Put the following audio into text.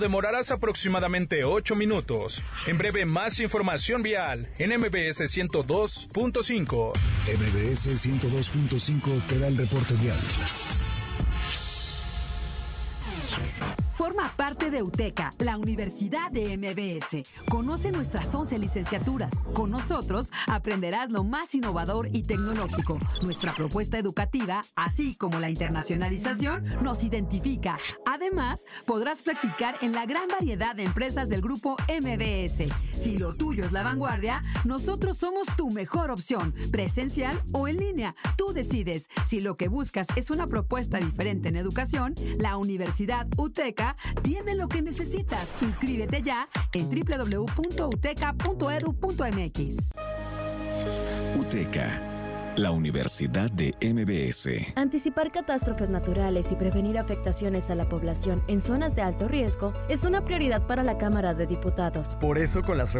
Demorarás aproximadamente 8 minutos. En breve, más información vial en MBS 102.5. MBS 102.5 te da el reporte vial. Forma parte de UTECA, la Universidad de MBS. Conoce nuestras 11 licenciaturas. Con nosotros aprenderás lo más innovador y tecnológico. Nuestra propuesta educativa, así como la internacionalización, nos identifica. Además, podrás practicar en la gran variedad de empresas del grupo MBS. Si lo tuyo es la vanguardia, nosotros somos tu mejor opción, presencial o en línea. Tú decides. Si lo que buscas es una propuesta diferente en educación, la Universidad UTECA tiene lo que necesitas. Inscríbete ya en www.uteca.edu.mx. UTECA, la Universidad de MBS. Anticipar catástrofes naturales y prevenir afectaciones a la población en zonas de alto riesgo es una prioridad para la Cámara de Diputados. Por eso, con las